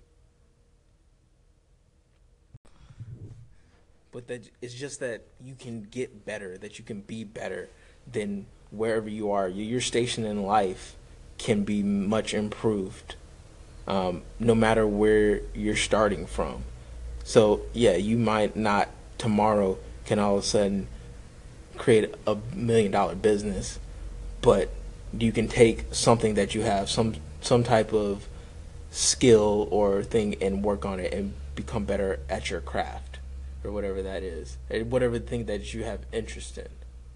But that it's just that you can get better, that you can be better than wherever you are. Your station in life can be much improved, no matter where you're starting from. So yeah, you might not tomorrow can all of a sudden create a $1 million business, but you can take something that you have, some type of skill or thing, and work on it and become better at your craft or whatever that is, or whatever thing that you have interest in.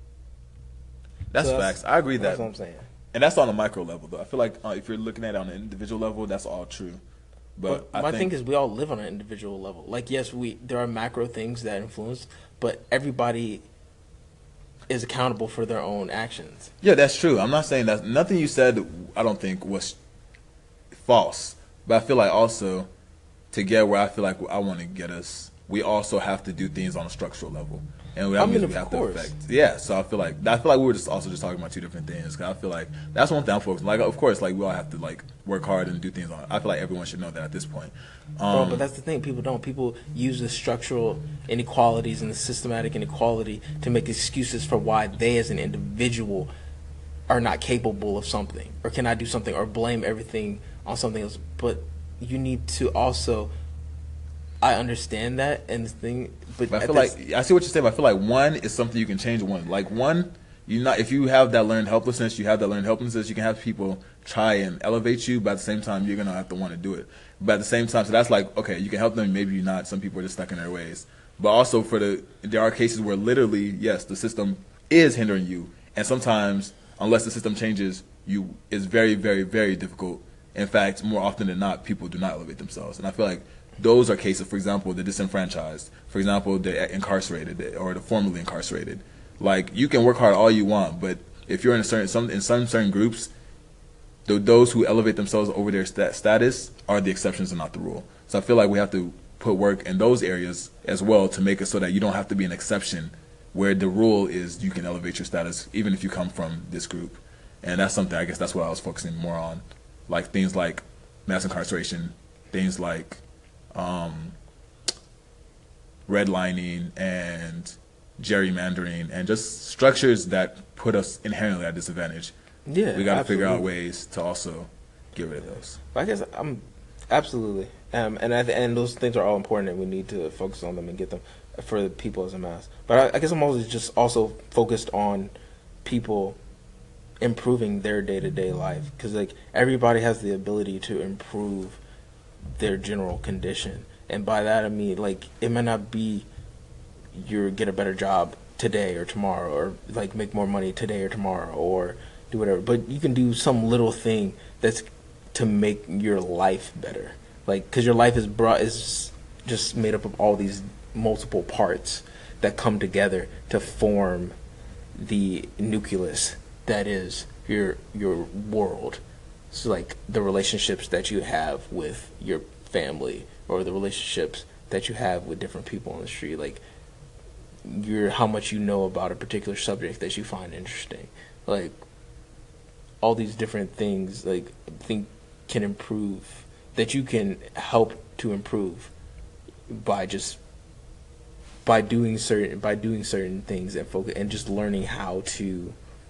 That's facts. I agree that's that. what I'm saying. And that's on a micro level, though. I feel like if you're looking at it on an individual level, that's all true. But my thing is, we all live on an individual level. Like, yes, there are macro things that influence, but everybody is accountable for their own actions. Yeah, that's true. I'm not saying that nothing you said I don't think was false. But I feel like also to get where I feel like I want to get us, we also have to do things on a structural level. And that means we have to affect. Yeah, so I feel like we were just talking about two different things. Cause I feel like that's one thing I'm focused on. Like, of course, like we all have to like work hard and do things on it. I feel like everyone should know that at this point. Bro, but that's the thing. People don't. People use the structural inequalities and the systematic inequality to make excuses for why they, as an individual, are not capable of something or cannot do something, or blame everything on something else. But you need to also. I understand that and the thing, but I feel like I see what you're saying. But I feel like one is something you can change. Like one, if you have that learned helplessness, you can have people try and elevate you, but at the same time, you're gonna have to want to do it. But at the same time, so that's like, okay, you can help them, maybe you're not. Some people are just stuck in their ways. But also there are cases where literally, yes, the system is hindering you, and sometimes unless the system changes, it's very, very, very difficult. In fact, more often than not, people do not elevate themselves, and I feel like. Those are cases, for example, the disenfranchised, for example, the incarcerated or the formerly incarcerated. Like, you can work hard all you want, but if you're in some certain groups, those who elevate themselves over their status are the exceptions and not the rule. So I feel like we have to put work in those areas as well to make it so that you don't have to be an exception, where the rule is you can elevate your status even if you come from this group. And that's something, I guess that's what I was focusing more on, like things like mass incarceration, things like redlining and gerrymandering, and just structures that put us inherently at disadvantage. Yeah, we got to figure out ways to also get rid of those. I guess absolutely, and those things are all important, and we need to focus on them and get them for the people as a mass. But I guess I'm always just also focused on people improving their day-to-day life, because like everybody has the ability to improve their general condition, and by that I mean like it might not be you get a better job today or tomorrow, or like make more money today or tomorrow, or do whatever, but you can do some little thing that's to make your life better, like because your life is just made up of all these multiple parts that come together to form the nucleus that is your world. So like the relationships that you have with your family, or the relationships that you have with different people on the street, like how much you know about a particular subject that you find interesting, like all these different things, like I think can improve, that you can help to improve by doing certain things and focus, and just learning how to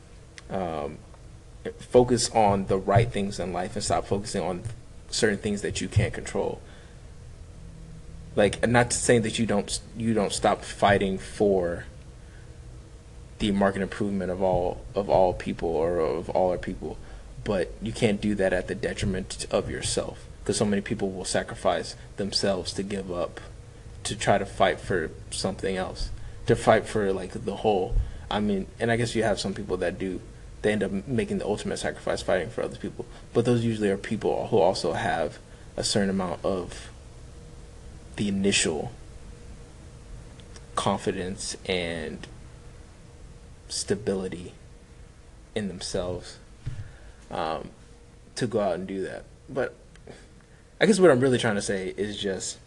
focus on the right things in life and stop focusing on certain things that you can't control. Like, and not saying that you don't stop fighting for the market improvement of all people, or of all our people, but you can't do that at the detriment of yourself, because so many people will sacrifice themselves to give up, to try to fight for something else, to fight for like the whole. I mean, and I guess you have some people that they end up making the ultimate sacrifice fighting for other people. But those usually are people who also have a certain amount of the initial confidence and stability in themselves to go out and do that. But I guess what I'm really trying to say is just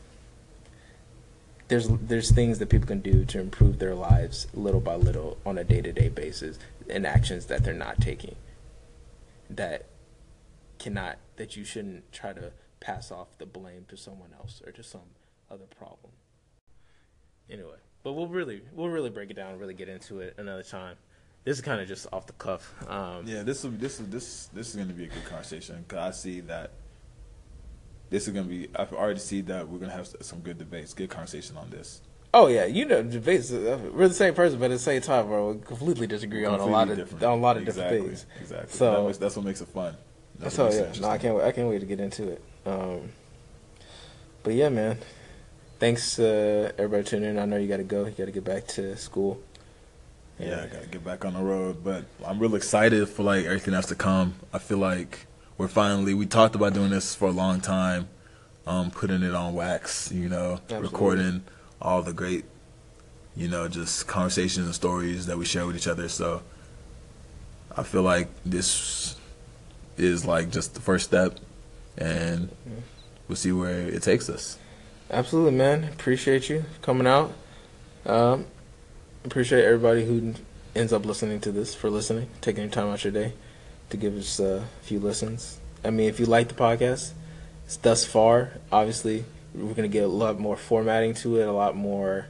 there's things that people can do to improve their lives little by little on a day-to-day basis, and actions that they're not taking that you shouldn't try to pass off the blame to someone else or to some other problem. Anyway, but we'll really break it down and really get into it another time. This is kind of just off the cuff. Yeah, this is going to be a good conversation, because I see that this is going to be. I've already seen that we're going to have some good debates, good conversation on this. Oh yeah, debates. We're the same person, but at the same time, bro, we completely disagree on a lot of different things. Exactly. So that's what makes it fun. So yeah, no, I can't wait to get into it. But yeah, man, thanks everybody tuning in. I know you got to go. You got to get back to school. Yeah, I got to get back on the road, but I'm real excited for like everything that's to come. I feel like we talked about doing this for a long time, putting it on wax, Absolutely. Recording all the great, just conversations and stories that we share with each other. So I feel like this is like just the first step, and we'll see where it takes us. Absolutely, man. Appreciate you coming out. Appreciate everybody who ends up listening to this, taking your time out your day to give us a few listens. I mean, if you like the podcast, it's thus far, obviously, we're going to get a lot more formatting to it, a lot more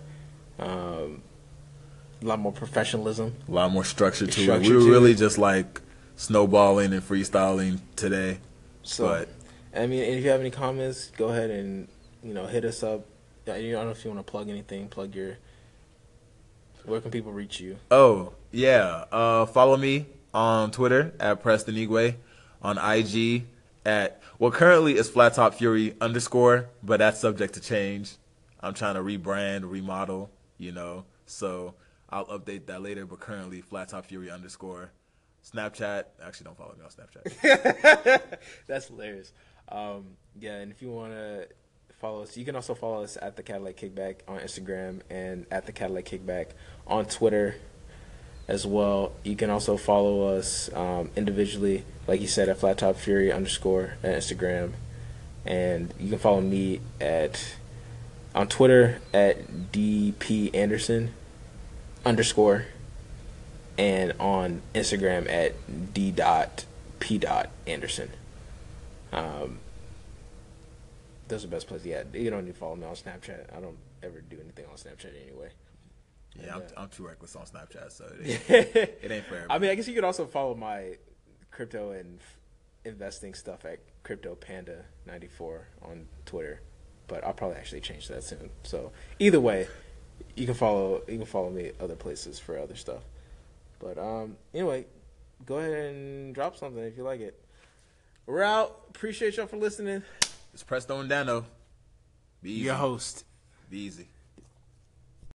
professionalism. A lot more structure to it. We were really just like snowballing and freestyling today. So, I mean, if you have any comments, go ahead and, hit us up. I don't know if you want to plug anything, where can people reach you? Oh, yeah. Follow me on Twitter at Preston Igwe, on IG currently it's Flat Top Fury _, but that's subject to change. I'm trying to rebrand, remodel, so I'll update that later, but currently Flat Top Fury _ Snapchat, actually don't follow me on Snapchat. That's hilarious. Yeah, and if you want to follow us, you can also follow us at The Cadillac Kickback on Instagram and at The Cadillac Kickback on Twitter as well. You can also follow us individually, like you said, at Flat Top Fury _ at Instagram. And you can follow me on Twitter at DP Anderson _ and on Instagram at D.P. Anderson. Those are the best places. Yeah, you don't need to follow me on Snapchat. I don't ever do anything on Snapchat anyway. Yeah, I'm too reckless on Snapchat, so it ain't fair. I mean, I guess you could also follow my crypto and investing stuff at CryptoPanda94 on Twitter, but I'll probably actually change that soon. So either way, you can follow me other places for other stuff. But anyway, go ahead and drop something if you like it. We're out. Appreciate y'all for listening. It's Presto and Dano. Be easy. Your host. Be easy.